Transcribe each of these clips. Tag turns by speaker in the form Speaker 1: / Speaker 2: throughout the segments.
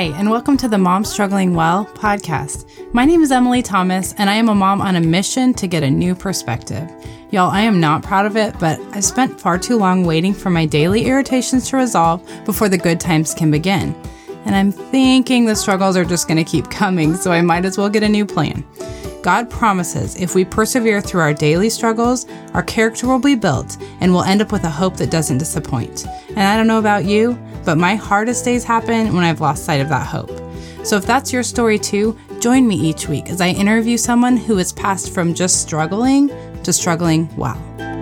Speaker 1: and welcome to the Mom Struggling Well podcast. My name is Emily Thomas, and I am a mom on a mission to get a new perspective. Y'all, I am not proud of it, but I've spent far too long waiting for my daily irritations to resolve before the good times can begin. And I'm thinking the struggles are just going to keep coming, so I might as well get a new plan. God promises if we persevere through our daily struggles, our character will be built and we'll end up with a hope that doesn't disappoint. And I don't know about you, but my hardest days happen when I've lost sight of that hope. So if that's your story too, join me each week as I interview someone who has passed from just struggling to struggling well.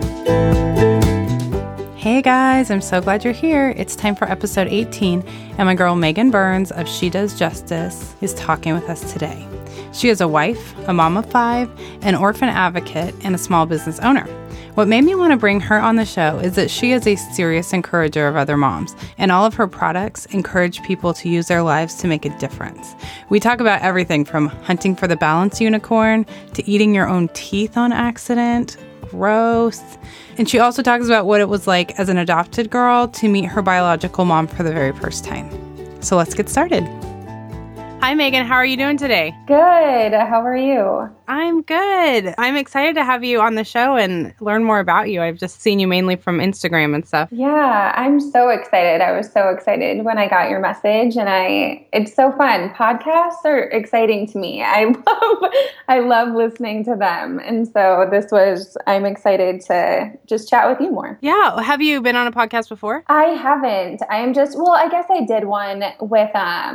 Speaker 1: Hey guys, I'm so glad you're here. It's time for episode 18, and my girl Megan Burns of She Does Justice is talking with us today. She is a wife, a mom of 5, an orphan advocate, and a small business owner. What made me want to bring her on the show is that she is a serious encourager of other moms, and all of her products encourage people to use their lives to make a difference. We talk about everything from hunting for the balanced unicorn to eating your own teeth on accident. Gross. And she also talks about what it was like as an adopted girl to meet her biological mom for the very first time. So let's get started. Hi, Megan. How are you doing today?
Speaker 2: Good. How are you?
Speaker 1: I'm good. I'm excited to have you on the show and learn more about you. I've just seen you mainly from Instagram and stuff.
Speaker 2: Yeah, I'm so excited. I was so excited when I got your message, and it's so fun. Podcasts are exciting to me. I love listening to them. And so I'm excited to just chat with you more.
Speaker 1: Yeah. Have you been on a podcast before?
Speaker 2: I haven't. I guess I did one with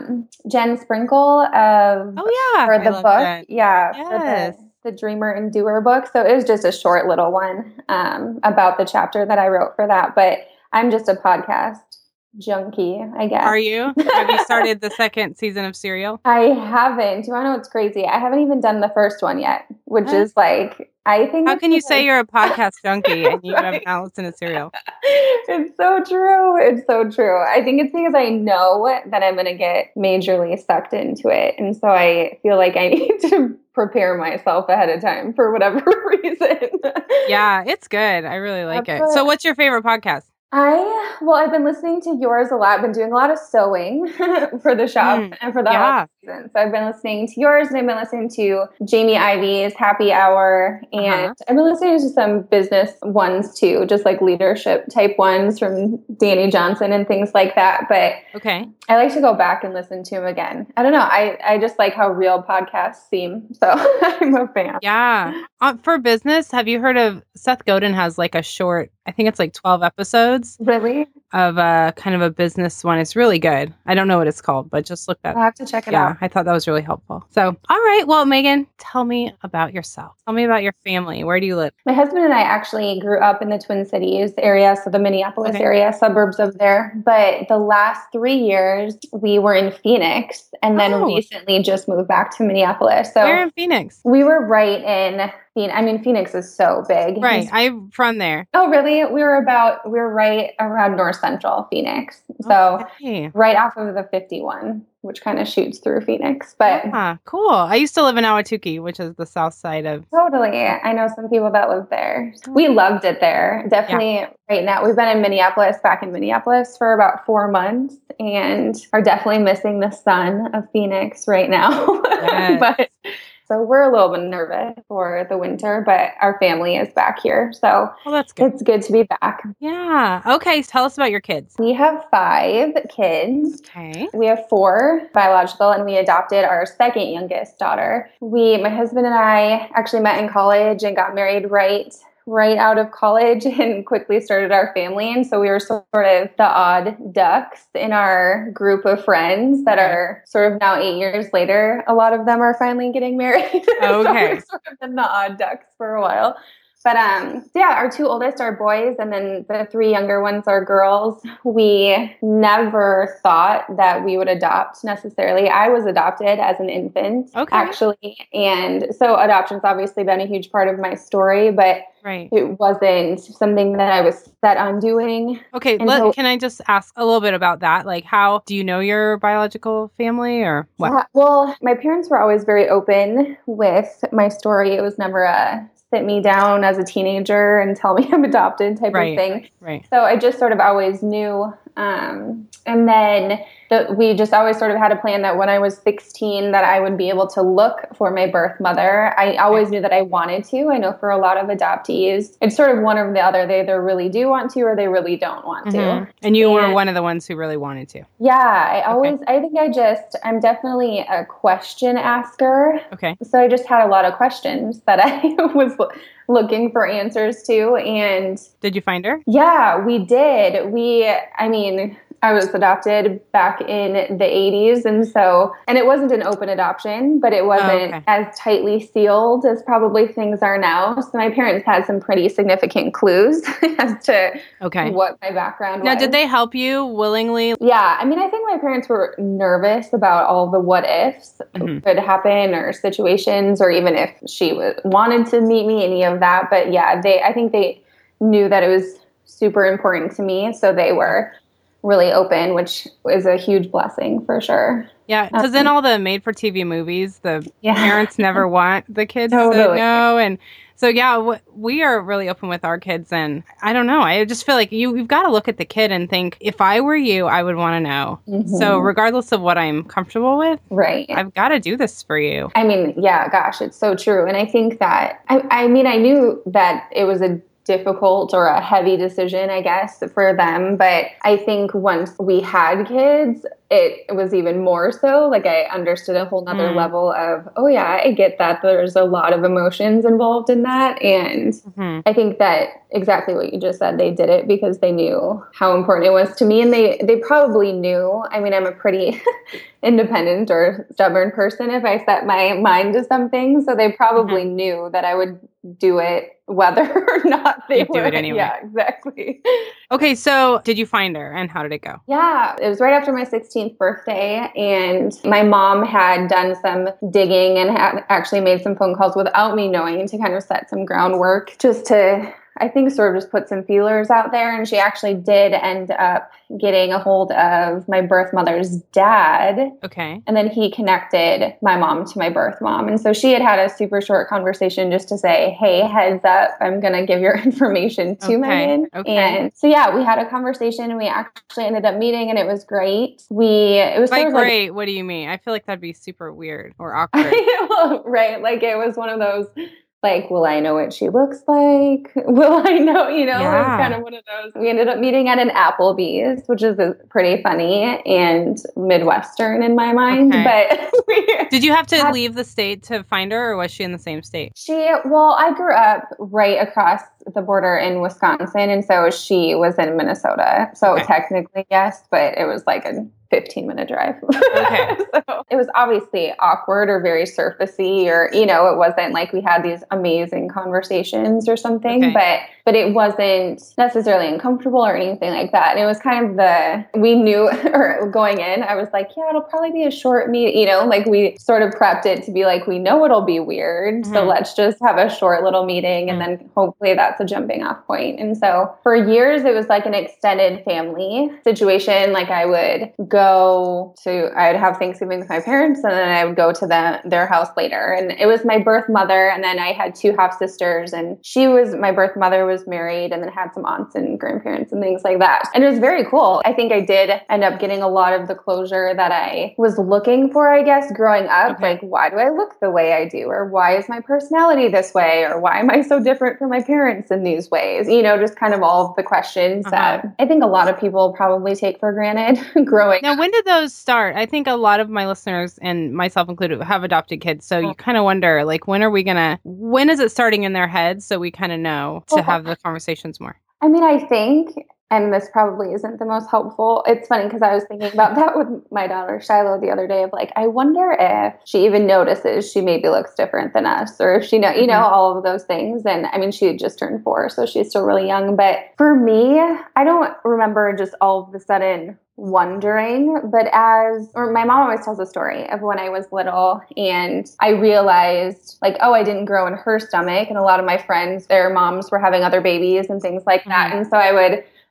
Speaker 2: Jen Sprinkle for the book. That. Yeah.
Speaker 1: Yes.
Speaker 2: For the Dreamer and Doer book. So it was just a short little one about the chapter that I wrote for that. But I'm just a podcast junkie, I guess.
Speaker 1: Are you? Have you started the second season of Serial?
Speaker 2: I haven't. You want to know what's crazy? I haven't even done the first one yet, which is like, I think.
Speaker 1: How can you say you're a podcast junkie and you have not listened to Serial?
Speaker 2: It's so true. It's so true. I think it's because I know that I'm going to get majorly sucked into it. And so I feel like I need to prepare myself ahead of time for whatever reason.
Speaker 1: Yeah, it's good. I really like it. So what's your favorite podcast?
Speaker 2: I've been listening to yours a lot. I've been doing a lot of sewing for the shop and for the holiday season. So I've been listening to yours, and I've been listening to Jamie Ivy's Happy Hour, and I've been listening to some business ones too, just like leadership type ones from Danny Johnson and things like that. But I like to go back and listen to them again. I don't know. I just like how real podcasts seem. So I'm a fan.
Speaker 1: Yeah. For business, have you heard of Seth Godin has like a short, I think it's like 12 episodes.
Speaker 2: Really?
Speaker 1: Of kind of a business one. It's really good. I don't know what it's called, but just look that up.
Speaker 2: I'll have to check it out.
Speaker 1: Yeah, I thought that was really helpful. So, all right. Well, Megan, tell me about yourself. Tell me about your family. Where do you live?
Speaker 2: My husband and I actually grew up in the Twin Cities area, so the Minneapolis area, suburbs of there. But the last 3 years, we were in Phoenix, and then recently just moved back to Minneapolis. So
Speaker 1: where in Phoenix?
Speaker 2: We were right in Phoenix is so big.
Speaker 1: Right. I'm from there.
Speaker 2: Oh, really? We were right around North Central Phoenix. So right off of the 51, which kind of shoots through Phoenix. But
Speaker 1: cool. I used to live in Ahwatukee, which is the south side of.
Speaker 2: Totally. I know some people that live there. We loved it there. Definitely right now. We've been back in Minneapolis for about 4 months and are definitely missing the sun of Phoenix right now. Yes. So we're a little bit nervous for the winter, but our family is back here. So
Speaker 1: that's good.
Speaker 2: It's good to be back.
Speaker 1: Yeah. Okay. Tell us about your kids.
Speaker 2: We have 5 kids.
Speaker 1: Okay.
Speaker 2: We have 4 biological, and we adopted our second youngest daughter. My husband and I actually met in college and got married right out of college and quickly started our family. And so we were sort of the odd ducks in our group of friends that are sort of now 8 years later. A lot of them are finally getting married.
Speaker 1: Okay.
Speaker 2: So we've sort of been the odd ducks for a while. But our 2 oldest are boys, and then the 3 younger ones are girls. We never thought that we would adopt necessarily. I was adopted as an infant, actually. And so adoption's obviously been a huge part of my story, but it wasn't something that I was set on doing.
Speaker 1: Okay, can I just ask a little bit about that? Like, how do you know your biological family or what?
Speaker 2: Yeah, well, my parents were always very open with my story. It was never a sit me down as a teenager and tell me I'm adopted type of thing.
Speaker 1: Right.
Speaker 2: So I just sort of always knew And then we just always sort of had a plan that when I was 16 that I would be able to look for my birth mother. I always knew that I wanted to. I know for a lot of adoptees, it's sort of one or the other. They either really do want to or they really don't want to.
Speaker 1: And you were one of the ones who really wanted to.
Speaker 2: Yeah, I think I'm definitely a question asker.
Speaker 1: Okay.
Speaker 2: So I just had a lot of questions that I was looking for answers to. And
Speaker 1: did you find her?
Speaker 2: Yeah, we did. I was adopted back in the 80s. And it wasn't an open adoption, but it wasn't as tightly sealed as probably things are now. So my parents had some pretty significant clues as to what my background was.
Speaker 1: Now, did they help you willingly?
Speaker 2: Yeah. I think my parents were nervous about all the what ifs could happen or situations, or even if she wanted to meet me, any of that. But yeah, I think they knew that it was super important to me. So they were really open, which is a huge blessing for sure.
Speaker 1: Yeah, because in all the made-for-TV movies, the parents never want the kids to know. And so, we are really open with our kids. And I don't know, I just feel like you've got to look at the kid and think, if I were you, I would want to know. So regardless of what I'm comfortable with, I've got to do this for you.
Speaker 2: Gosh, it's so true. And I think that, I knew that it was a difficult or a heavy decision, I guess, for them. But I think once we had kids, it was even more so. Like, I understood a whole nother level of, I get that there's a lot of emotions involved in that. And I think that exactly what you just said, they did it because they knew how important it was to me. And they probably knew. I'm a pretty independent or stubborn person if I set my mind to something. So they probably knew that I would do it whether or not they would.
Speaker 1: Do it anyway.
Speaker 2: Yeah, exactly.
Speaker 1: Okay, so did you find her and how did it go?
Speaker 2: Yeah, it was right after my 16th birthday, and my mom had done some digging and had actually made some phone calls without me knowing to kind of set some groundwork just to, I think, sort of just put some feelers out there. And she actually did end up getting a hold of my birth mother's dad.
Speaker 1: Okay.
Speaker 2: And then he connected my mom to my birth mom. And so she had a super short conversation just to say, hey, heads up, I'm going to give your information to Megan.
Speaker 1: Okay.
Speaker 2: And so, we had a conversation and we actually ended up meeting and it was great. It was
Speaker 1: like, great. What do you mean? I feel like that'd be super weird or awkward.
Speaker 2: Right. Like, it was one of those, like, will I know what she looks like? Will I know, It was kind of one of those. We ended up meeting at an Applebee's, which is pretty funny and Midwestern in my mind.
Speaker 1: Okay. But did you have to leave the state to find her, or was she in the same state?
Speaker 2: I grew up right across the border in Wisconsin, and so she was in Minnesota. So technically, yes, but it was like a 15-minute drive.
Speaker 1: Okay.
Speaker 2: So it was obviously awkward or very surfacey, or, it wasn't like we had these amazing conversations or something, but it wasn't necessarily uncomfortable or anything like that. And it was kind of we knew, or going in, I was like, it'll probably be a short meet, like we sort of prepped it to be like, we know it'll be weird. So let's just have a short little meeting and then hopefully that's a jumping off point. And so for years, it was like an extended family situation. Like, I would have Thanksgiving with my parents and then I would go to their house later. And it was my birth mother. And then I had two half sisters, and my birth mother was married and then had some aunts and grandparents and things like that. And it was very cool. I think I did end up getting a lot of the closure that I was looking for, I guess, growing up. Like, why do I look the way I do? Or why is my personality this way? Or why am I so different from my parents in these ways? Just kind of all of the questions that I think a lot of people probably take for granted growing
Speaker 1: up. Now, when did those start? I think a lot of my listeners, and myself included, have adopted kids. So you kind of wonder, like, when is it starting in their heads so we kind of know to have the conversations more?
Speaker 2: I think, and this probably isn't the most helpful. It's funny because I was thinking about that with my daughter Shiloh the other day of like, I wonder if she even notices she maybe looks different than us, or if she all of those things. And she had just turned 4, so she's still really young. But for me, I don't remember just all of a sudden wondering, but my mom always tells a story of when I was little and I realized like, I didn't grow in her stomach, and a lot of my friends, their moms were having other babies and things like that. And so I would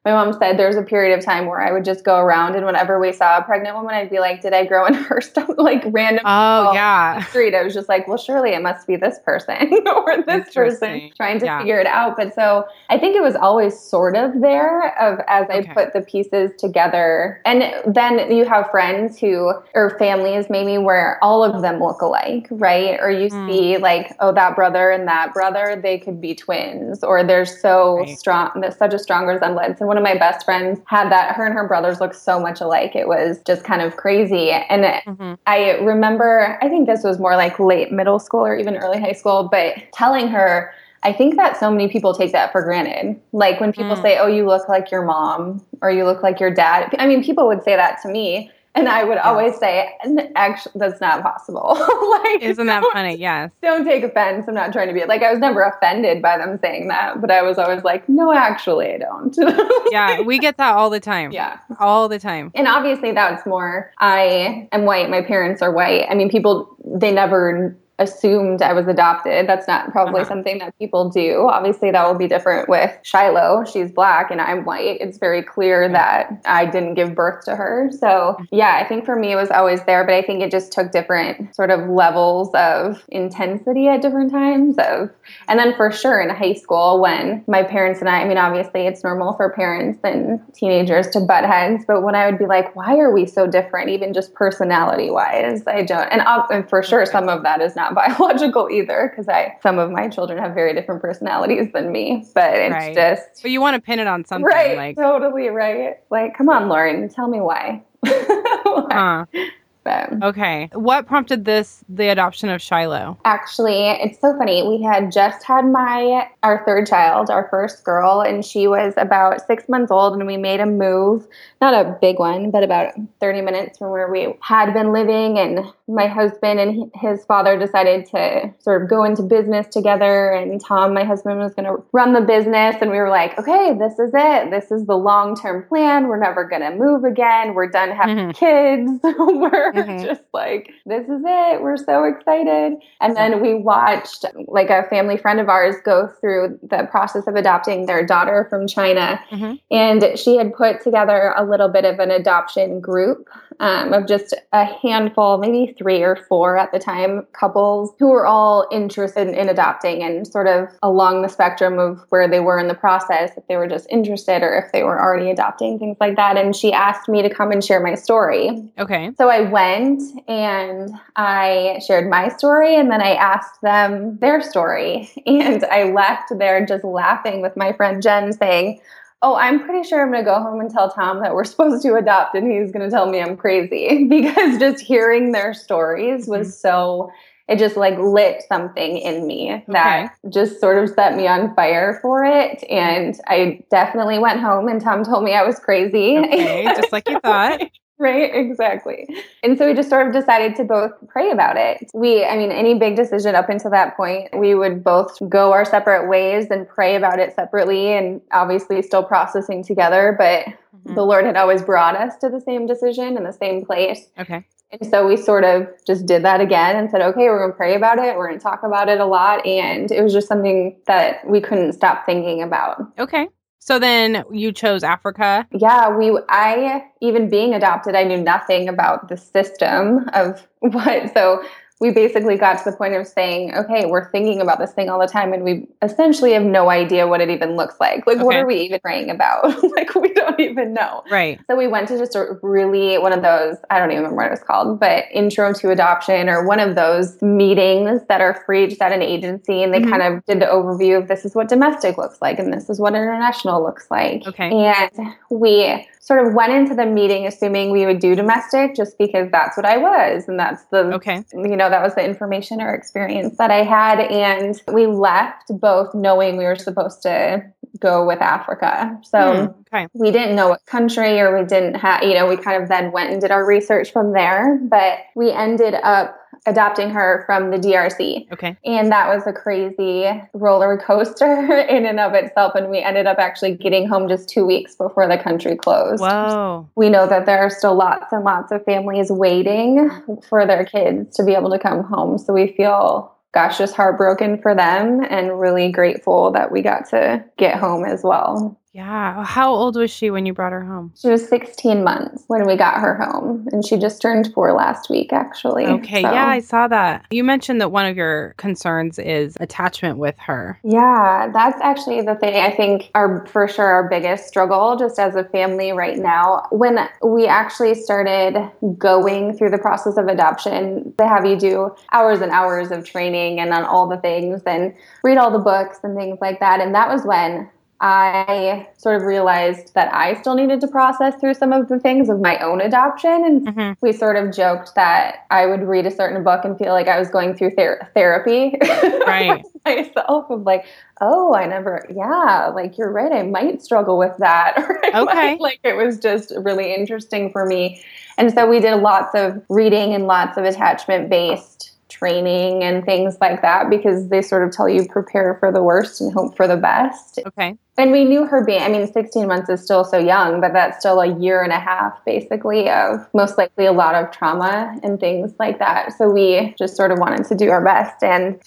Speaker 2: my mom said there was a period of time where I would just go around and whenever we saw a pregnant woman, I'd be like, did I grow in her stomach? Like random
Speaker 1: yeah.
Speaker 2: street. I was just like, well, surely it must be this person or this person trying to figure it out. But so I think it was always sort of there as I put the pieces together. And then you have friends or families maybe where all of them look alike, right? Or you see like, oh, that brother and that brother, they could be twins, or there's such a strong resemblance. And one of my best friends had that. Her and her brothers look so much alike. It was just kind of crazy. And I remember, I think this was more like late middle school or even early high school, but telling her, I think that so many people take that for granted. Like when people say, oh, you look like your mom or you look like your dad. I mean, people would say that to me. And I would always say, actually, that's not possible. Like,
Speaker 1: isn't that funny? Yes.
Speaker 2: Don't take offense. I'm not trying to be like, I was never offended by them saying that, but I was always like, no, actually, I don't.
Speaker 1: Yeah, we get that all the time.
Speaker 2: Yeah.
Speaker 1: All the time.
Speaker 2: And obviously that's more, I am white. My parents are white. I mean, they never assumed I was adopted. That's not probably something that people do. Obviously, that will be different with Shiloh. She's Black and I'm white. It's very clear that I didn't give birth to her. So yeah, I think for me it was always there, but I think it just took different sort of levels of intensity at different times and then for sure in high school when my parents and I mean, obviously it's normal for parents and teenagers to butt heads, but when I would be like, why are we so different? Even just personality wise, I don't. And for sure, some of that is not biological either, because some of my children have very different personalities than me, but it's just.
Speaker 1: But you want to pin it on something,
Speaker 2: right?
Speaker 1: Like
Speaker 2: totally right. Like, come on, Lauren, tell me why.
Speaker 1: Okay. What prompted the adoption of Shiloh?
Speaker 2: Actually, it's so funny. We had just had our third child, our first girl, and she was about 6 months old, and we made a move, not a big one, but about 30 minutes from where we had been living. And my husband and his father decided to sort of go into business together. And Tom, my husband, was going to run the business. And we were like, okay, this is it. This is the long-term plan. We're never going to move again. We're done having kids. We're just like, this is it. We're so excited. And then we watched like a family friend of ours go through the process of adopting their daughter from China. And she had put together a little bit of an adoption group of just a handful, maybe 3 or 4 at the time, couples who were all interested in adopting and sort of along the spectrum of where they were in the process, if they were just interested or if they were already adopting, things like that. And she asked me to come and share my story.
Speaker 1: Okay.
Speaker 2: So I went and I shared my story and then I asked them their story. And I left there just laughing with my friend Jen saying, oh, I'm pretty sure I'm going to go home and tell Tom that we're supposed to adopt and he's going to tell me I'm crazy, because just hearing their stories was so, it just like lit something in me that just sort of set me on fire for it. And I definitely went home and Tom told me I was crazy.
Speaker 1: Okay, just like you thought.
Speaker 2: Right, exactly. And so we just sort of decided to both pray about it. Any big decision up until that point, we would both go our separate ways and pray about it separately and obviously still processing together. But the Lord had always brought us to the same decision in the same place.
Speaker 1: Okay.
Speaker 2: And so we sort of just did that again and said, okay, we're going to pray about it. We're going to talk about it a lot. And it was just something that we couldn't stop thinking about.
Speaker 1: Okay. So then you chose Africa?
Speaker 2: Yeah, even being adopted, I knew nothing about the system of so we basically got to the point of saying, okay, we're thinking about this thing all the time and we essentially have no idea what it even looks like. Like, what are we even praying about? Like, we don't even know.
Speaker 1: Right.
Speaker 2: So we went to just a really one of those, I don't even remember what it was called, but Intro to Adoption or one of those meetings that are free just at an agency. And they kind of did the overview of this is what domestic looks like and this is what international looks like.
Speaker 1: Okay.
Speaker 2: And we sort of went into the meeting assuming we would do domestic just because that's what I was. And that's that was the information or experience that I had. And we left both knowing we were supposed to go with Africa. So we didn't know what country or we didn't have, we kind of then went and did our research from there. But we ended up adopting her from the DRC.
Speaker 1: Okay. And
Speaker 2: that was a crazy roller coaster in and of itself. And we ended up actually getting home just 2 weeks before the country closed.
Speaker 1: Whoa.
Speaker 2: We know that there are still lots and lots of families waiting for their kids to be able to come home. So we feel, just heartbroken for them and really grateful that we got to get home as well.
Speaker 1: Yeah. How old was she when you brought her home?
Speaker 2: She was 16 months when we got her home, and she just turned 4 last week, actually.
Speaker 1: Okay.
Speaker 2: So.
Speaker 1: Yeah, I saw that. You mentioned that one of your concerns is attachment with her.
Speaker 2: Yeah, that's actually the thing I think are for sure our biggest struggle just as a family right now. When we actually started going through the process of adoption, they have you do hours and hours of training and on all the things and read all the books and things like that. And that was when I sort of realized that I still needed to process through some of the things of my own adoption. And we sort of joked that I would read a certain book and feel like I was going through therapy.
Speaker 1: Right.
Speaker 2: myself of like, oh, like you're right. I might struggle with that.
Speaker 1: Okay.
Speaker 2: Like it was just really interesting for me. And so we did lots of reading and lots of attachment based training and things like that because they sort of tell you prepare for the worst and hope for the best.
Speaker 1: Okay.
Speaker 2: And we knew her 16 months is still so young, but that's still a year and a half basically of most likely a lot of trauma and things like that. So we just sort of wanted to do our best. And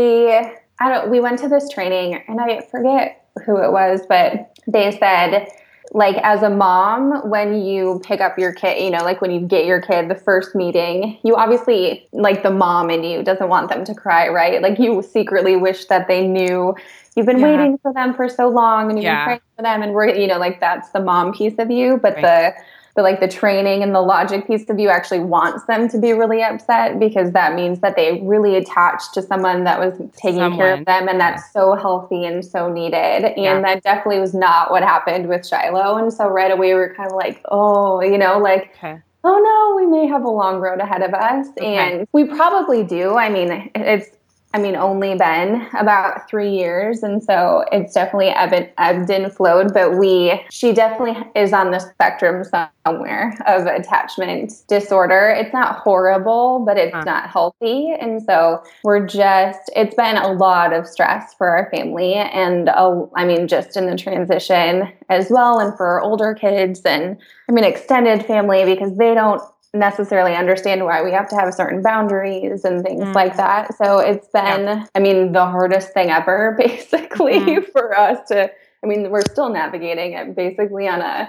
Speaker 2: we went to this training and I forget who it was, but they said, like as a mom, when you pick up your kid, like when you get your kid, the first meeting, you obviously, like the mom in you doesn't want them to cry, right? Like you secretly wish that they knew you've been waiting for them for so long and you've been praying for them and we're, like that's the mom piece of you. But the training and the logic piece of you actually wants them to be really upset because that means that they really attached to someone that was taking care of them. And that's so healthy and so needed. And that definitely was not what happened with Shiloh. And so right away we were kind of like, oh, oh no, we may have a long road ahead of us. Okay. And we probably do. It's only been about 3 years. And so it's definitely ebbed and flowed, but she definitely is on the spectrum somewhere of attachment disorder. It's not horrible, but it's not healthy. And so it's been a lot of stress for our family and just in the transition as well. And for our older kids and extended family, because they don't necessarily understand why we have to have certain boundaries and things like that. So it's been, the hardest thing ever, basically, for us to, we're still navigating it basically on a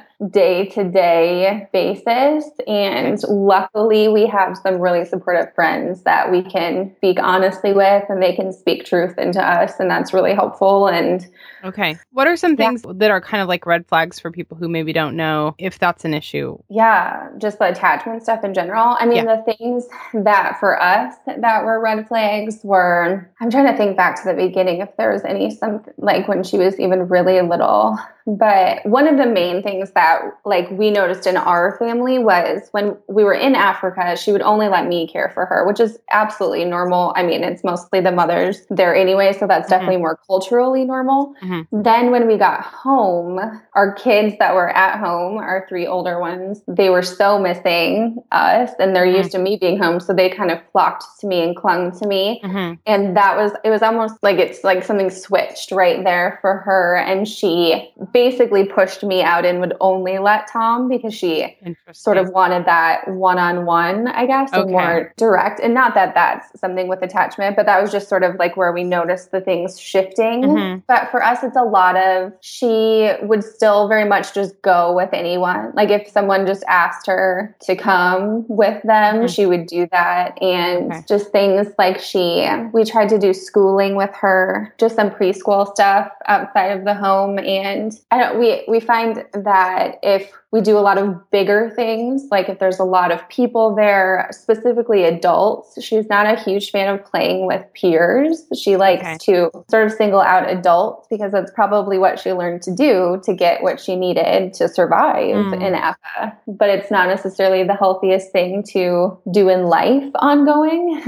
Speaker 2: day-to-day basis. And luckily we have some really supportive friends that we can speak honestly with and they can speak truth into us. And that's really helpful. And
Speaker 1: okay. What are some things that are kind of like red flags for people who maybe don't know if that's an issue?
Speaker 2: Yeah, just the attachment stuff in general. The things that for us that were red flags were, I'm trying to think back to the beginning if there was something like when she was even really little. But one of the main things that we noticed in our family was when we were in Africa, she would only let me care for her, which is absolutely normal. It's mostly the mothers there anyway, so that's definitely more culturally normal. Then when we got home, our kids that were at home, our 3 older ones, they were so missing us and they're used to me being home. So they kind of flocked to me and clung to me. And it was almost like it's like something switched right there for her. And she basically pushed me out and would only let Tom because she sort of wanted that one-on-one, I guess, and more direct. And not that that's something with attachment, but that was just sort of like where we noticed the things shifting. But for us, it's a lot of, she would still very much just go with anyone. Like if someone just asked her to come with them, she would do that. And just things like we tried to do schooling with her, just some preschool stuff outside of the home. And we find that if we do a lot of bigger things, like if there's a lot of people there, specifically adults, she's not a huge fan of playing with peers. She likes to sort of single out adults because that's probably what she learned to do to get what she needed to survive in AFA. But it's not necessarily the healthiest thing to do in life ongoing.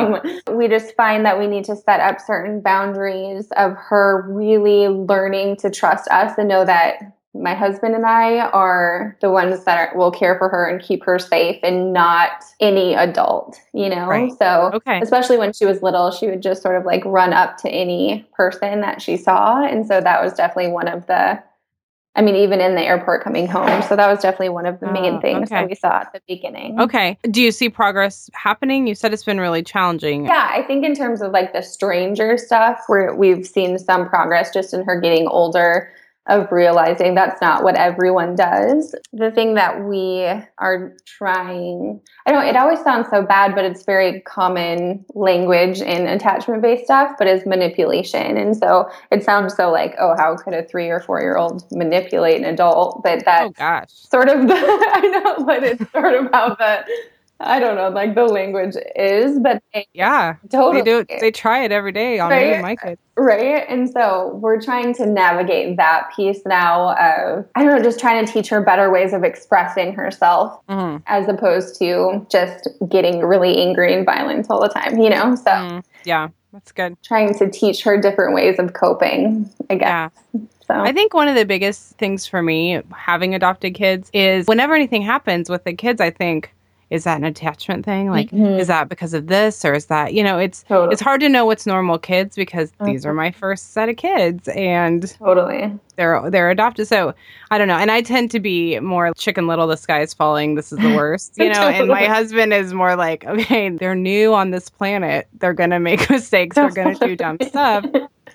Speaker 2: We just find that we need to set up certain boundaries of her really learning to trust us and know that my husband and I are the ones that will care for her and keep her safe and not any adult, So especially when she was little, she would just sort of like run up to any person that she saw. And so that was definitely one of the, even in the airport coming home. So that was definitely one of the main things that we saw at the beginning.
Speaker 1: Okay. Do you see progress happening? You said it's been really challenging.
Speaker 2: Yeah, I think in terms of like the stranger stuff, we've seen some progress just in her getting older. of realizing that's not what everyone does. The thing that we are trying, I don't, it always sounds so bad, but it's very common language in attachment-based stuff, but is manipulation. And so it sounds so like, oh, how could a 3 or 4-year-old manipulate an adult? But that's sort of the, I know, but it's sort of how I don't know, like the language is, but
Speaker 1: totally. They do. They try it every day on me and my kids.
Speaker 2: Right. And so we're trying to navigate that piece now of, I don't know, just trying to teach her better ways of expressing herself as opposed to just getting really angry and violent all the time, you know? So
Speaker 1: yeah, that's good.
Speaker 2: Trying to teach her different ways of coping, I guess.
Speaker 1: Yeah. So I think one of the biggest things for me having adopted kids is whenever anything happens with the kids, I think, is that an attachment thing? Like, is that because of this, or is that, you know, it's hard to know what's normal kids because these are my first set of kids and they're adopted. So I don't know. And I tend to be more Chicken Little, the sky is falling. This is the worst, you know, and my husband is more like, okay, they're new on this planet. They're going to make mistakes. They're going to do dumb stuff.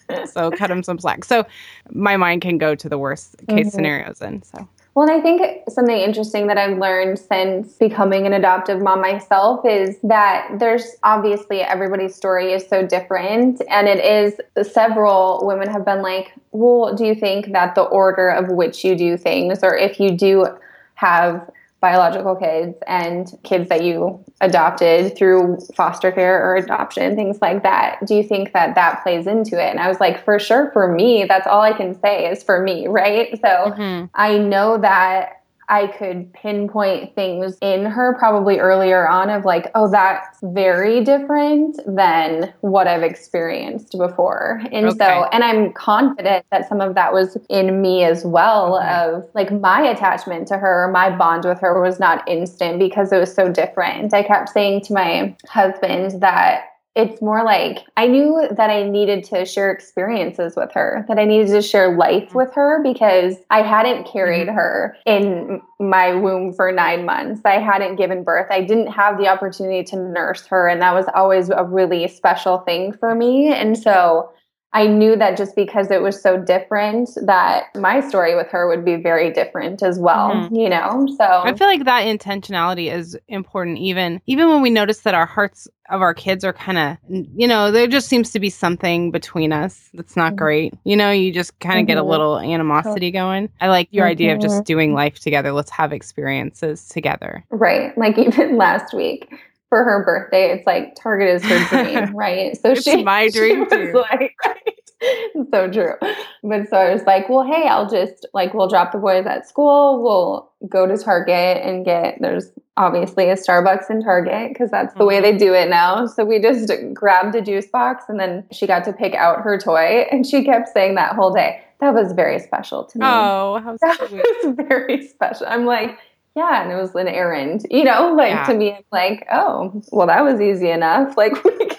Speaker 1: So cut them some slack. So my mind can go to the worst case scenarios. And so.
Speaker 2: Well, and I think something interesting that I've learned since becoming an adoptive mom myself is that there's obviously everybody's story is so different. And it is, several women have been like, well, do you think that the order of which you do things, or if you do have biological kids and kids that you adopted through foster care or adoption, things like that, do you think that that plays into it? And I was like, for sure, for me, that's all I can say is for me, right? So I know that I could pinpoint things in her probably earlier on of like, oh, that's very different than what I've experienced before. And so, and I'm confident that some of that was in me as well of like my attachment to her, my bond with her was not instant because it was so different. I kept saying to my husband that it's more like I knew that I needed to share experiences with her, that I needed to share life with her because I hadn't carried her in my womb for 9 months. I hadn't given birth. I didn't have the opportunity to nurse her. And that was always a really special thing for me. And so I knew that just because it was so different that my story with her would be very different as well, you know? So
Speaker 1: I feel like that intentionality is important even when we notice that our hearts of our kids are kind of, you know, there just seems to be something between us that's not great. You know, you just kind of get a little animosity going. I like your idea of just doing life together. Let's have experiences together.
Speaker 2: Right. Like even last week, for her birthday, it's like Target is her dream, right? So
Speaker 1: it's my dream too.
Speaker 2: Like, so true. But so I was like, well, hey, I'll just like, we'll drop the boys at school. We'll go to Target and there's obviously a Starbucks in Target because that's the way they do it now. So we just grabbed a juice box and then she got to pick out her toy and she kept saying that whole day, that was very special to me.
Speaker 1: Oh, how sweet.
Speaker 2: That was very special. I'm like, yeah, and it was an errand, you know, like to me, I'm like, oh, well, that was easy enough. Like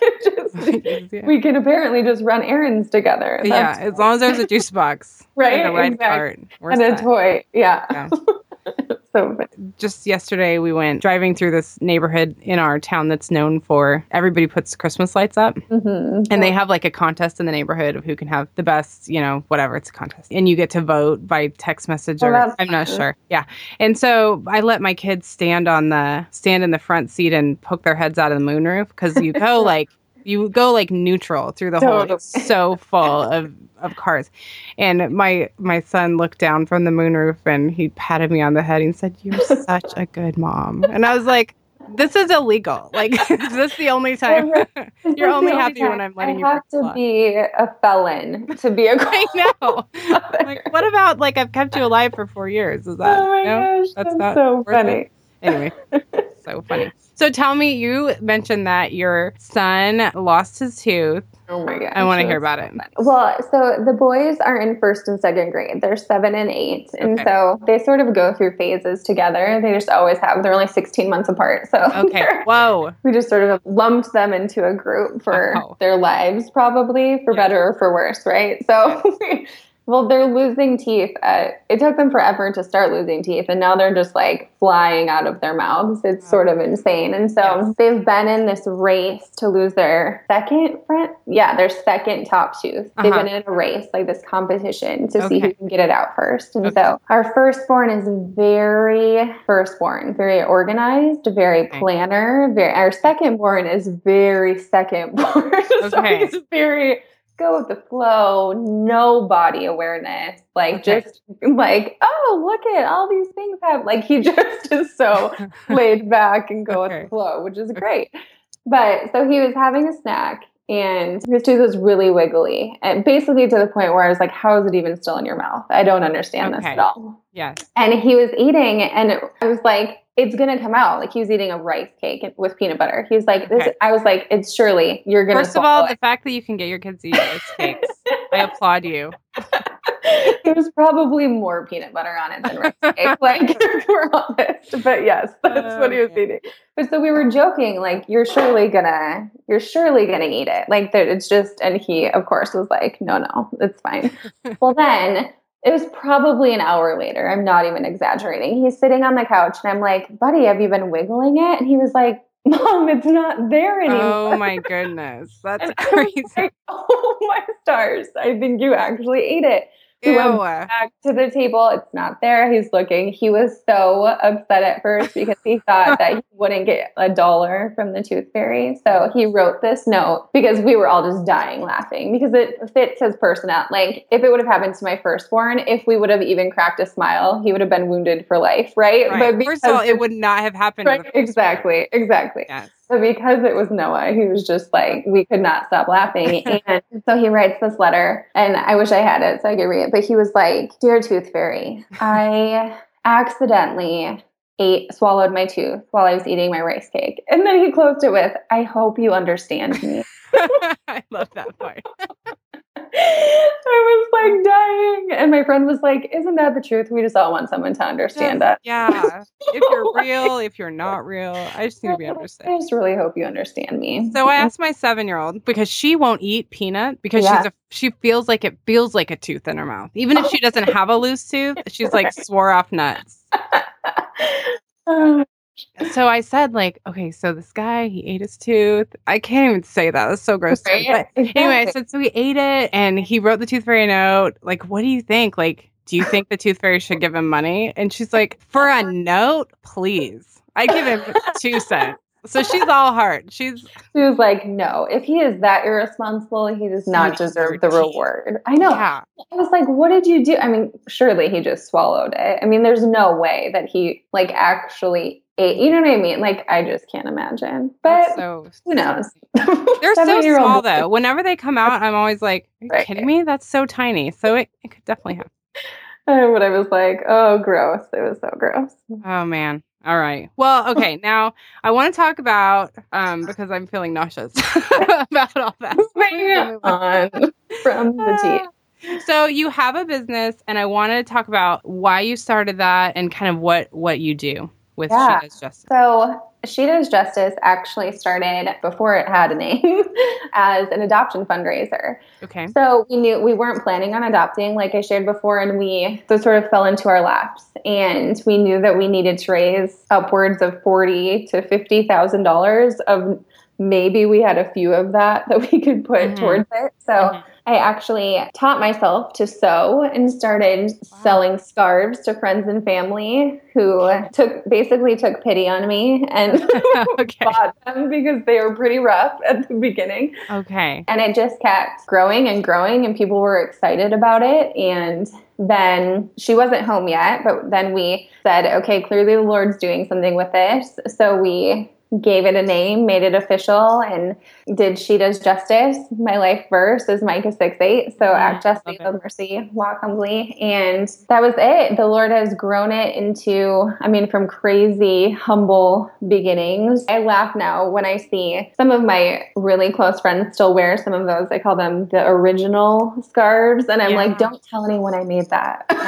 Speaker 2: we can apparently just run errands together.
Speaker 1: That's as long as there's a juice box,
Speaker 2: right?
Speaker 1: And a red cart
Speaker 2: and a toy. Yeah. So
Speaker 1: just yesterday we went driving through this neighborhood in our town that's known for everybody puts Christmas lights up and they have like a contest in the neighborhood of who can have the best, you know, whatever, it's a contest and you get to vote by text message or I'm not sure. Yeah. And so I let my kids stand in the front seat and poke their heads out of the moonroof because you go like neutral through the whole, it's so full of cars. And my son looked down from the moonroof and he patted me on the head and said, "You're such a good mom." And I was like, this is illegal. Like, is this the only time? You're only happy when I'm letting you.
Speaker 2: I have to be a felon to be a
Speaker 1: I know. Like, what about like I've kept you alive for 4 years? Is that?
Speaker 2: Oh my gosh, that's not so funny.
Speaker 1: Anyway, so funny. So tell me, you mentioned that your son lost his tooth.
Speaker 2: Oh my gosh.
Speaker 1: I want to hear about it.
Speaker 2: Well, so the boys are in 1st and 2nd grade. They're 7 and 8. And so they sort of go through phases together. They just always have. They're only 16 months apart. So
Speaker 1: whoa.
Speaker 2: We just sort of lumped them into a group for their lives, probably, for better or for worse, right? So Well, they're losing teeth. It took them forever to start losing teeth, and now they're just like flying out of their mouths. It's sort of insane. And so they've been in this race to lose their their second top tooth. They've been in a race, like this competition to see who can get it out first. And so our firstborn is very organized, very planner. Our secondborn is very secondborn. So he's very go with the flow, no body awareness, just like, oh, look at all these things have, like, he just is so laid back and go with the flow, which is great. But so he was having a snack and his tooth was really wiggly, and basically to the point where I was like, how is it even still in your mouth? I don't understand this at all.
Speaker 1: Yes.
Speaker 2: And he was eating, and I was like, it's going to come out. Like, he was eating a rice cake with peanut butter. He was like, I was like, it's surely you're going to
Speaker 1: First of all, the fact that you can get your kids to eat rice cakes, I applaud you.
Speaker 2: There's probably more peanut butter on it than rice cake, like, if we're honest. But yes, that's what he was eating. But so we were joking, like, you're surely gonna eat it. Like, it's just, and he, of course, was like, no, it's fine. Well, then it was probably an hour later. I'm not even exaggerating. He's sitting on the couch and I'm like, buddy, have you been wiggling it? And he was like, Mom, it's not there anymore.
Speaker 1: Oh my goodness. That's crazy.
Speaker 2: Like, oh my stars. I think you actually ate it. He went back to the table. It's not there. He's looking. He was so upset at first because he thought that he wouldn't get $1 from the tooth fairy. So he wrote this note because we were all just dying laughing because it fits his personality. Like, if it would have happened to my firstborn, if we would have even cracked a smile, he would have been wounded for life, right?
Speaker 1: But first of all, it would not have happened.
Speaker 2: Right, exactly. Yes. So because it was Noah, he was just like, we could not stop laughing. And so he writes this letter, and I wish I had it so I could read it. But he was like, Dear Tooth Fairy, I accidentally swallowed my tooth while I was eating my rice cake. And then he closed it with, I hope you understand me.
Speaker 1: I love that part.
Speaker 2: I was like dying. And my friend was like, isn't that the truth? We just all want someone to understand us.
Speaker 1: Yeah. If you're real, if you're not real, I just need to be understood.
Speaker 2: I just really hope you understand me.
Speaker 1: So I asked my 7-year-old because she won't eat peanut because she feels like it feels like a tooth in her mouth. Even if she doesn't have a loose tooth, she's like swore off nuts. So I said, like, okay, so this guy, he ate his tooth. I can't even say that. That's so gross. Right? But anyway, I said, so he ate it and he wrote the tooth fairy note. Like, what do you think? Like, do you think the tooth fairy should give him money? And she's like, for a note, please. I give him 2 cents. So she's all heart. She
Speaker 2: was like, no, if he is that irresponsible, he does not deserve the reward. I know. Yeah. I was like, what did you do? I mean, surely he just swallowed it. I mean, there's no way that he like actually ate. You know what I mean? Like, I just can't imagine. But who knows?
Speaker 1: They're so small, though. Whenever they come out, I'm always like, are you kidding me? That's so tiny. So it could definitely happen.
Speaker 2: But I was like, oh, gross. It was so gross.
Speaker 1: Oh, man. All right. Well, okay. Now I want to talk about, because I'm feeling nauseous about all that.
Speaker 2: On from the tea.
Speaker 1: So you have a business, and I want to talk about why you started that and kind of what you do with She Does Justice.
Speaker 2: So She Does Justice actually started before it had a name as an adoption fundraiser.
Speaker 1: Okay.
Speaker 2: So we weren't planning on adopting, like I shared before, and so sort of fell into our laps. And we knew that we needed to raise upwards of $40,000 to $50,000 of maybe we had a few of that we could put towards it. So I actually taught myself to sew and started selling scarves to friends and family who took pity on me and bought them because they were pretty rough at the beginning.
Speaker 1: Okay.
Speaker 2: And it just kept growing and growing, and people were excited about it. And then she wasn't home yet, but then we said, okay, clearly the Lord's doing something with this. So we gave it a name, made it official, and did She Does Justice. My life verse is Micah 6:8. So act justly, love mercy, walk humbly. And that was it. The Lord has grown it into, from crazy, humble beginnings. I laugh now when I see some of my really close friends still wear some of those. I call them the original scarves. And I'm like, don't tell anyone I made that.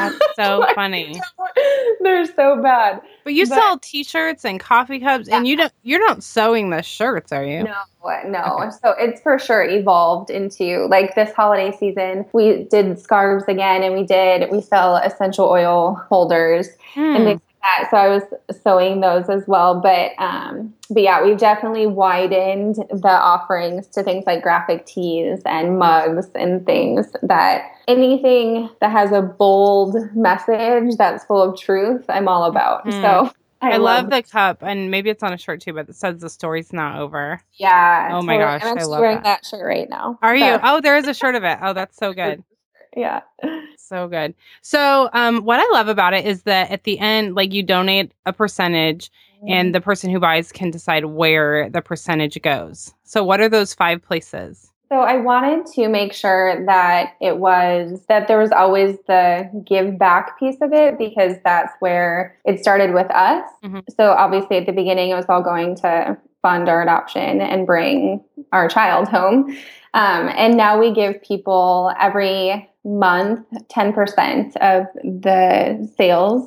Speaker 1: That's so funny.
Speaker 2: They're so bad.
Speaker 1: But you sell T-shirts and coffee cups, and you're not sewing the shirts, are you?
Speaker 2: No. Okay. So it's for sure evolved into like this holiday season. We did scarves again, and we sell essential oil holders and things like that. So I was sewing those as well. But yeah, we've definitely widened the offerings to things like graphic tees and mugs and things that anything that has a bold message that's full of truth, I'm all about. So I love
Speaker 1: the cup, and maybe it's on a shirt too, but it says the story's not over.
Speaker 2: Yeah.
Speaker 1: Oh my gosh,
Speaker 2: I'm
Speaker 1: I love
Speaker 2: wearing that shirt right now.
Speaker 1: Are you? Oh, there is a shirt of it. Oh, that's so good.
Speaker 2: Yeah.
Speaker 1: So good. So what I love about it is that at the end, like you donate a percentage and the person who buys can decide where the percentage goes. So what are those 5 places?
Speaker 2: So I wanted to make sure that there was always the give back piece of it, because that's where it started with us. Mm-hmm. So obviously at the beginning, it was all going to fund our adoption and bring our child home. And now we give people every month 10% of the sales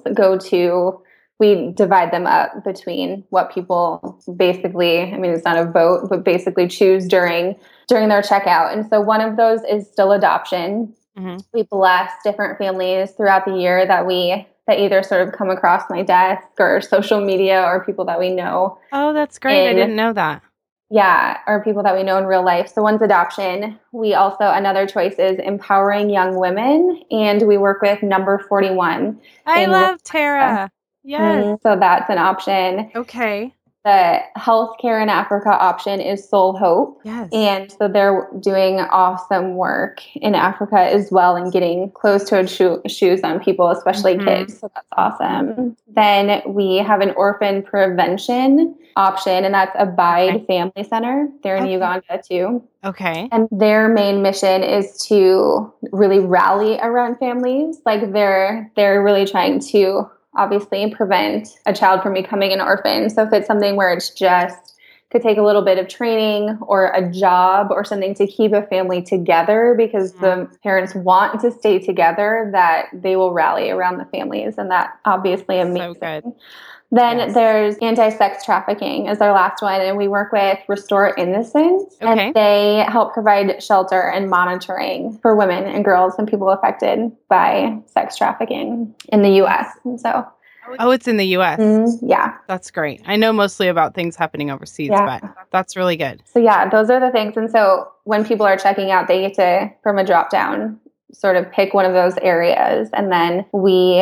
Speaker 2: we divide them up between what people basically, I mean, it's not a vote, but basically choose during their checkout. And so one of those is still adoption. Mm-hmm. We bless different families throughout the year that either sort of come across my desk or social media or people that we know.
Speaker 1: Oh, that's great. I didn't know that.
Speaker 2: Yeah, or people that we know in real life. So one's adoption. We also, another choice is empowering young women. And we work with Number 41.
Speaker 1: I love Tara. Yes.
Speaker 2: So that's an option.
Speaker 1: Okay.
Speaker 2: The healthcare in Africa option is Soul Hope.
Speaker 1: Yes.
Speaker 2: And so they're doing awesome work in Africa as well and getting closed-toed shoes on people, especially kids. So that's awesome. Then we have an orphan prevention option, and that's Abide Family Center. They're in Uganda too.
Speaker 1: Okay.
Speaker 2: And their main mission is to really rally around families. Like they're really trying to obviously prevent a child from becoming an orphan. So if it's something where it's just could take a little bit of training or a job or something to keep a family together because the parents want to stay together, that they will rally around the families. And that obviously amazing. So good. Then there's anti-sex trafficking is our last one. And we work with Restore Innocence. Okay. And they help provide shelter and monitoring for women and girls and people affected by sex trafficking in the U.S. And so.
Speaker 1: Oh, it's in the U.S.
Speaker 2: Yeah.
Speaker 1: That's great. I know mostly about things happening overseas, but that's really good.
Speaker 2: So yeah, those are the things. And so when people are checking out, they get to, from a drop down, sort of pick one of those areas. And then we,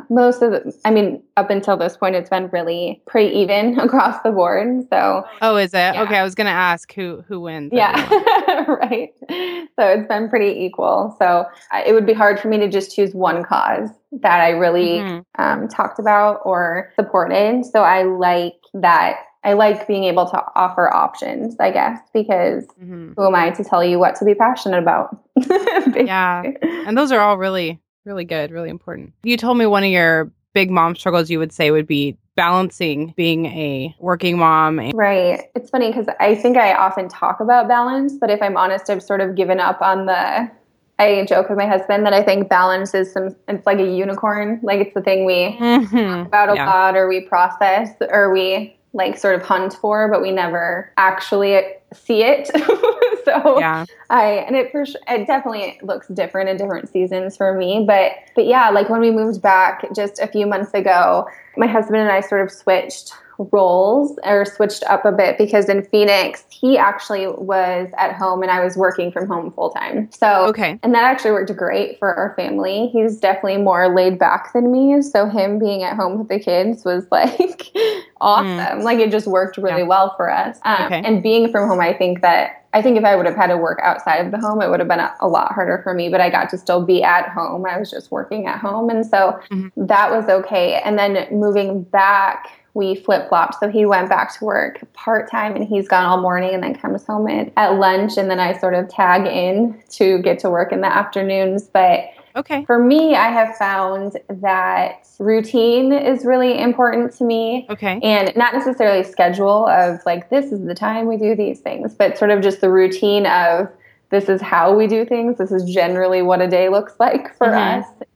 Speaker 2: up until this point, it's been really pretty even across the board. So.
Speaker 1: Oh, is it? Yeah. Okay. I was going to ask who wins.
Speaker 2: Yeah. Right. So it's been pretty equal. So it would be hard for me to just choose one cause that I really talked about or supported. So I like that. I like being able to offer options, I guess, because who am I to tell you what to be passionate about?
Speaker 1: Yeah. And those are all really, really good, really important. You told me one of your big mom struggles you would say would be balancing being a working mom.
Speaker 2: Right. It's funny because I think I often talk about balance, but if I'm honest, I've sort of given up on I joke with my husband that I think balance is it's like a unicorn. Like it's the thing we talk about a lot, or we process, or we like sort of hunt for, but we never actually see it. So it definitely looks different in different seasons for me. But yeah, like when we moved back just a few months ago, my husband and I sort of switched roles or switched up a bit, because in Phoenix, he actually was at home and I was working from home full time. So, and that actually worked great for our family. He's definitely more laid back than me. So him being at home with the kids was like awesome. Like it just worked really well for us. And being from home, I think if I would have had to work outside of the home, it would have been a lot harder for me, but I got to still be at home. I was just working at home. And so that was okay. And then moving back, we flip-flopped. So he went back to work part-time and he's gone all morning and then comes home at lunch. And then I sort of tag in to get to work in the afternoons. But for me, I have found that routine is really important to me. And not necessarily schedule of like, this is the time we do these things, but sort of just the routine of this is how we do things. This is generally what a day looks like for us.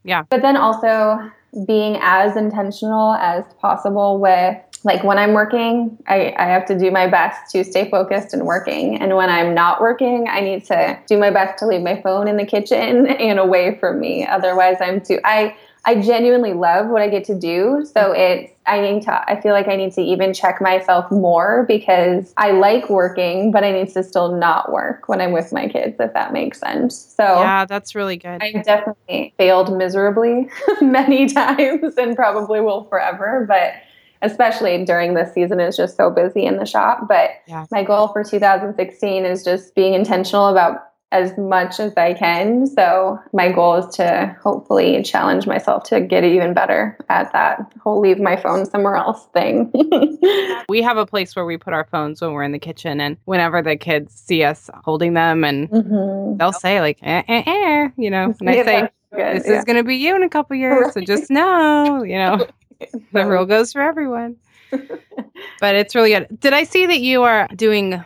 Speaker 1: Yeah.
Speaker 2: But then also being as intentional as possible with, like, when I'm working, I have to do my best to stay focused and working. And when I'm not working, I need to do my best to leave my phone in the kitchen and away from me. Otherwise, I genuinely love what I get to do. So I feel like I need to even check myself more, because I like working, but I need to still not work when I'm with my kids, if that makes sense. So
Speaker 1: yeah, that's really good.
Speaker 2: I've definitely failed miserably many times and probably will forever, but especially during this season is just so busy in the shop. But my goal for 2016 is just being intentional about as much as I can. So my goal is to hopefully challenge myself to get even better at that whole leave my phone somewhere else thing.
Speaker 1: We have a place where we put our phones when we're in the kitchen, and whenever the kids see us holding them, and they'll say like, you know, and I say, this is going to be you in a couple years. So just know, you know, the rule goes for everyone. But it's really good. Did I see that you are doing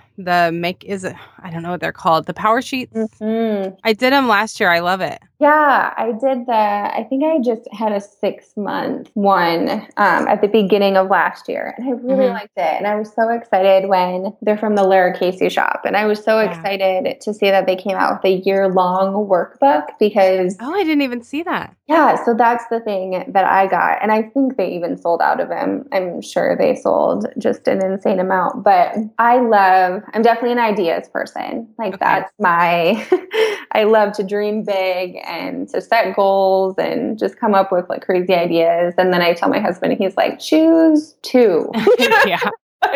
Speaker 1: I don't know what they're called, the power sheets? I did them last year. I love it.
Speaker 2: Yeah, I did I think I just had a 6-month one at the beginning of last year. And I really liked it. And I was so excited when they're from the Lara Casey shop. And I was so excited to see that they came out with a year-long workbook, because...
Speaker 1: Oh, I didn't even see that.
Speaker 2: Yeah, so that's the thing that I got. And I think they even sold out of them. I'm sure they sold just an insane amount. But I'm definitely an ideas person. Like, that's I love to dream big and to set goals and just come up with like crazy ideas. And then I tell my husband, and he's like, choose 2.
Speaker 1: Yeah.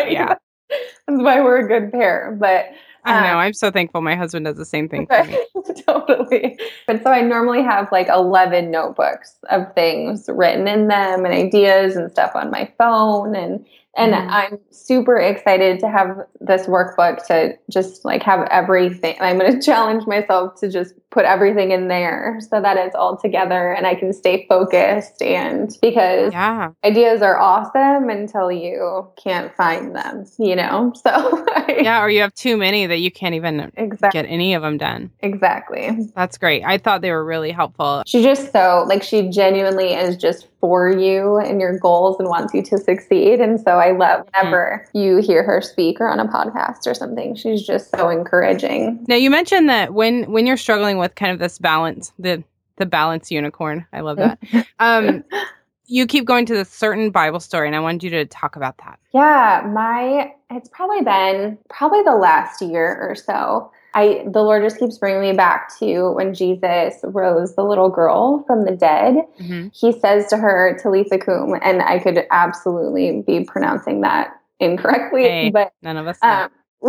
Speaker 2: That's why we're a good pair. But
Speaker 1: I know. I'm so thankful my husband does the same thing for me.
Speaker 2: Totally. And so I normally have like 11 notebooks of things written in them and ideas and stuff on my phone. And I'm super excited to have this workbook to just like have everything. I'm going to challenge myself to just put everything in there so that it's all together and I can stay focused. And because ideas are awesome until you can't find them, you know? So
Speaker 1: or you have too many that you can't even get any of them done.
Speaker 2: Exactly.
Speaker 1: That's great. I thought they were really helpful.
Speaker 2: She's just so, like, she genuinely is just for you and your goals and wants you to succeed. And so I love whenever you hear her speak or on a podcast or something. She's just so encouraging.
Speaker 1: Now, you mentioned that when you're struggling with kind of this balance, the balance unicorn, I love that. You keep going to this certain Bible story, and I wanted you to talk about that.
Speaker 2: Yeah, it's probably been the last year or so. The Lord just keeps bringing me back to when Jesus rose the little girl from the dead. He says to her, Talitha Kum, and I could absolutely be pronouncing that incorrectly, but
Speaker 1: none of us know.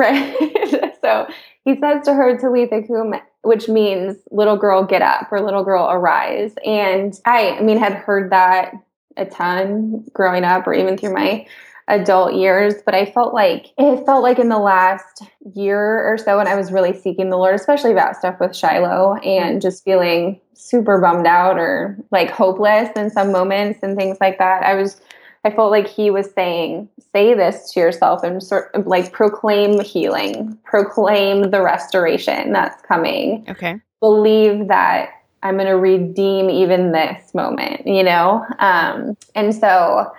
Speaker 2: Right. So he says to her, Talitha Kum, which means little girl, get up, or little girl, arise. And I had heard that a ton growing up, or even through my adult years, but it felt like in the last year or so, and I was really seeking the Lord, especially about stuff with Shiloh, and just feeling super bummed out or like hopeless in some moments and things like that. I felt like he was saying, say this to yourself and sort of like proclaim healing, proclaim the restoration that's coming.
Speaker 1: Okay.
Speaker 2: Believe that I'm going to redeem even this moment, you know? And so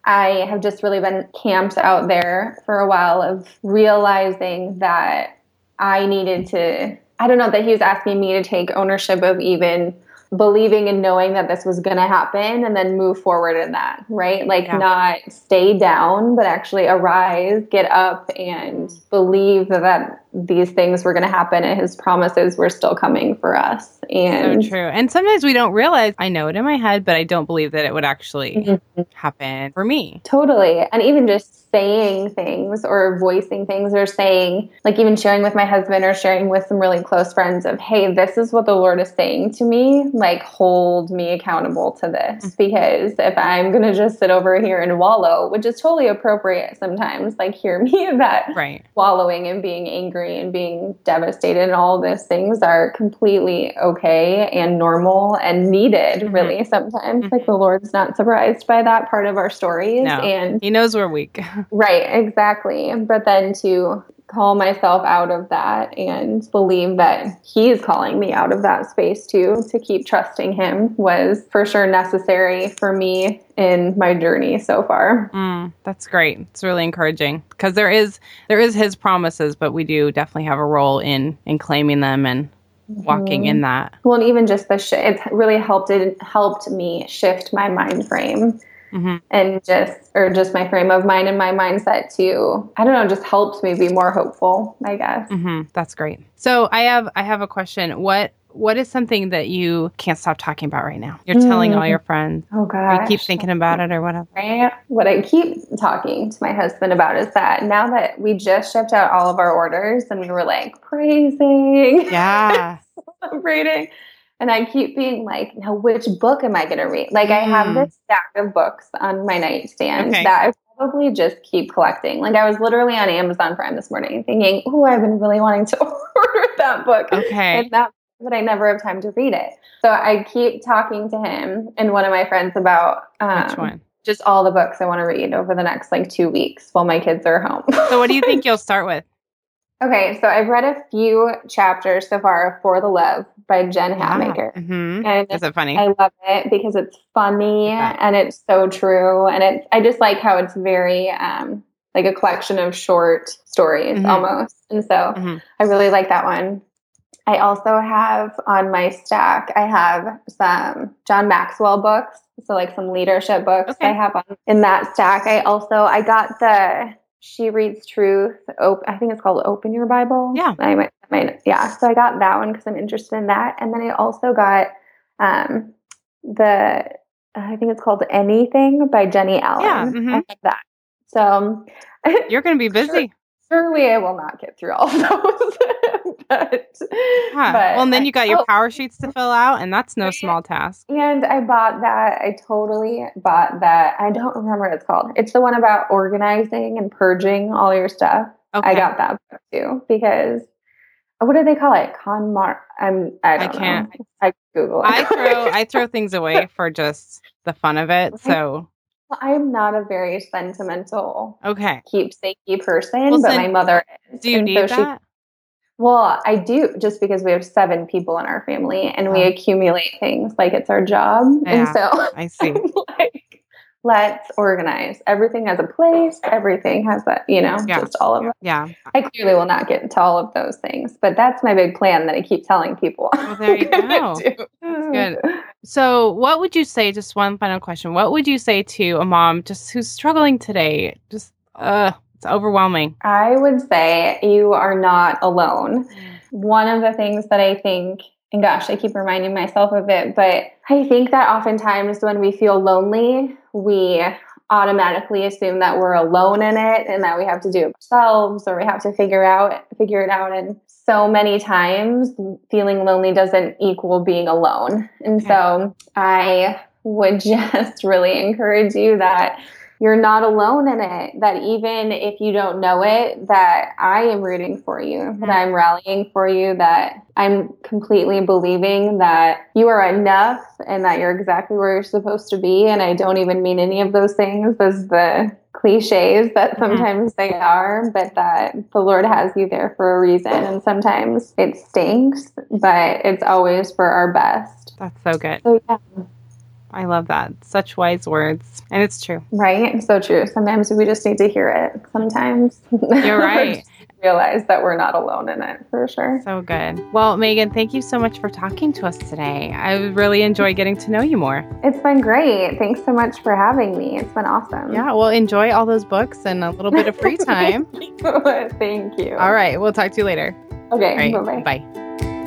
Speaker 2: I have just really been camped out there for a while of realizing that I needed to, that he was asking me to take ownership of even believing and knowing that this was going to happen and then move forward in that, right? Like not stay down, but actually arise, get up, and believe that these things were going to happen and his promises were still coming for us. And
Speaker 1: so true. And sometimes we don't realize, I know it in my head, but I don't believe that it would actually happen for me.
Speaker 2: Totally. And even just saying things or voicing things or saying, like even sharing with my husband or sharing with some really close friends of, hey, this is what the Lord is saying to me, like hold me accountable to this. Because if I'm going to just sit over here and wallow, which is totally appropriate sometimes, like hear me that wallowing and being angry and being devastated and all those things are completely okay and normal and needed really sometimes. Like the Lord's not surprised by that part of our stories.
Speaker 1: No,
Speaker 2: and
Speaker 1: he knows we're weak.
Speaker 2: Right, exactly. But then to call myself out of that and believe that he's calling me out of that space too, to keep trusting him was for sure necessary for me in my journey so far.
Speaker 1: That's great. It's really encouraging because there is his promises, but we do definitely have a role in claiming them and walking in that.
Speaker 2: Well, and even just it really helped me shift my mind frame. And just my frame of mind and my mindset to, I don't know, just helps me be more hopeful, I guess.
Speaker 1: That's great. So I have a question. What is something that you can't stop talking about right now? You're telling all your friends.
Speaker 2: Oh, gosh.
Speaker 1: You keep thinking about it or whatever.
Speaker 2: Right? What I keep talking to my husband about is that now that we just shipped out all of our orders and we were like praising.
Speaker 1: Yeah.
Speaker 2: Celebrating. And I keep being like, now which book am I going to read? Like I have this stack of books on my nightstand that I probably just keep collecting. Like I was literally on Amazon Prime this morning thinking, oh, I've been really wanting to order that book.
Speaker 1: Okay.
Speaker 2: But I never have time to read it. So I keep talking to him and one of my friends about
Speaker 1: which one?
Speaker 2: Just all the books I want to read over the next 2 weeks while my kids are home.
Speaker 1: So what do you think you'll start with?
Speaker 2: Okay, so I've read a few chapters so far of For the Love by Jen Hatmaker.
Speaker 1: And is it funny?
Speaker 2: I love it because it's funny and it's so true. And I just like how it's very like a collection of short stories almost. And so I really like that one. I also have on my stack, I have some John Maxwell books. So like some leadership books I have in that stack. I got the She Reads Truth. I think it's called Open Your Bible.
Speaker 1: Yeah.
Speaker 2: So I got that one because I'm interested in that. And then I also got I think it's called Anything by Jenny Allen.
Speaker 1: Yeah.
Speaker 2: I have that. So
Speaker 1: you're going to be busy.
Speaker 2: Surely I will not get through all of those. but
Speaker 1: well, and then you got your power sheets to fill out, and that's no small task.
Speaker 2: And I bought that. I totally bought that. I don't remember what it's called. It's the one about organizing and purging all your stuff. Okay. I got that book too because what do they call it? I can't know. I Google it.
Speaker 1: I throw things away for just the fun of it. So
Speaker 2: I'm not a very sentimental, keepsakey person,
Speaker 1: well,
Speaker 2: but my mother is.
Speaker 1: Do you need that?
Speaker 2: Well, I do, just because we have 7 people in our family and we accumulate things like it's our job.
Speaker 1: Yeah,
Speaker 2: and so
Speaker 1: I see.
Speaker 2: I'm like, let's organize. Everything has a place. Everything has that, just all of it.
Speaker 1: Yeah.
Speaker 2: I clearly will not get into all of those things, but that's my big plan that I keep telling people.
Speaker 1: Well, there you go. That's good. So what would you say, just one final question, what would you say to a mom just who's struggling today? Just, it's overwhelming.
Speaker 2: I would say you are not alone. One of the things that I think, and gosh, I keep reminding myself of it, but I think that oftentimes when we feel lonely, we automatically assume that we're alone in it and that we have to do it ourselves or we have to figure it out. And so many times feeling lonely doesn't equal being alone. And so I would just really encourage you that you're not alone in it, that even if you don't know it, that I am rooting for you, that I'm rallying for you, that I'm completely believing that you are enough and that you're exactly where you're supposed to be. And I don't even mean any of those things as the cliches that sometimes they are, but that the Lord has you there for a reason. And sometimes it stinks, but it's always for our best.
Speaker 1: That's so good.
Speaker 2: So, yeah.
Speaker 1: I love that. Such wise words. And it's true.
Speaker 2: Right? So true. Sometimes we just need to hear it. Sometimes.
Speaker 1: You're right.
Speaker 2: Realize that we're not alone in it, for sure.
Speaker 1: So good. Well, Megan, thank you so much for talking to us today. I really enjoyed getting to know you more.
Speaker 2: It's been great. Thanks so much for having me. It's been awesome.
Speaker 1: Yeah, well, enjoy all those books and a little bit of free time.
Speaker 2: Thank you.
Speaker 1: All right. We'll talk to you later.
Speaker 2: Okay.
Speaker 1: Right,
Speaker 2: bye-bye.
Speaker 1: Bye.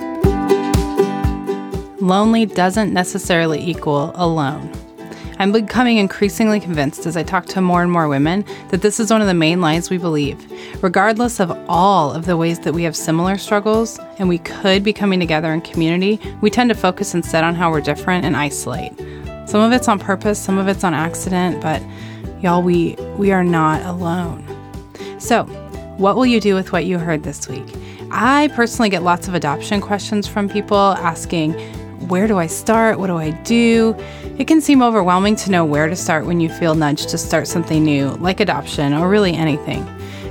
Speaker 1: Lonely doesn't necessarily equal alone. I'm becoming increasingly convinced as I talk to more and more women that this is one of the main lies we believe. Regardless of all of the ways that we have similar struggles and we could be coming together in community, we tend to focus instead on how we're different and isolate. Some of it's on purpose, some of it's on accident, but y'all, we are not alone. So, what will you do with what you heard this week? I personally get lots of adoption questions from people asking, where do I start? What do I do? It can seem overwhelming to know where to start when you feel nudged to start something new, like adoption or really anything.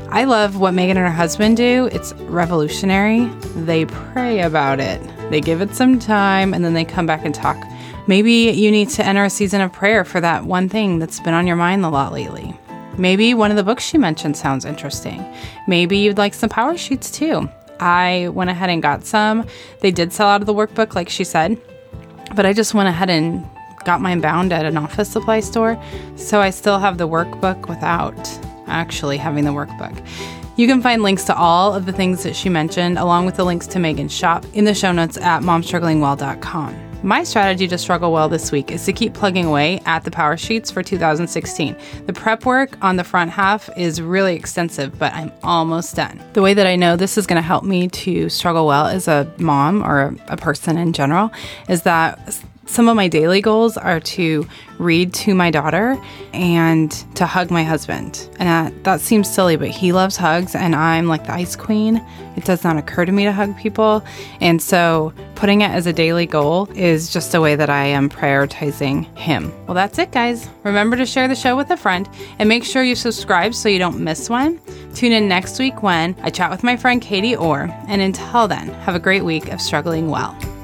Speaker 1: I love what Megan and her husband do. It's revolutionary. They pray about it. They give it some time, and then they come back and talk. Maybe you need to enter a season of prayer for that one thing that's been on your mind a lot lately. Maybe one of the books she mentioned sounds interesting. Maybe you'd like some power sheets too. I went ahead and got some. They did sell out of the workbook, like she said, but I just went ahead and got mine bound at an office supply store, so I still have the workbook without actually having the workbook. You can find links to all of the things that she mentioned, along with the links to Megan's shop, in the show notes at momstrugglingwell.com. My strategy to struggle well this week is to keep plugging away at the power sheets for 2016. The prep work on the front half is really extensive, but I'm almost done. The way that I know this is going to help me to struggle well as a mom or a person in general is that some of my daily goals are to read to my daughter and to hug my husband. And that seems silly, but he loves hugs and I'm like the ice queen. It does not occur to me to hug people. And so putting it as a daily goal is just a way that I am prioritizing him. Well, that's it, guys. Remember to share the show with a friend and make sure you subscribe so you don't miss one. Tune in next week when I chat with my friend Katie Orr. And until then, have a great week of struggling well.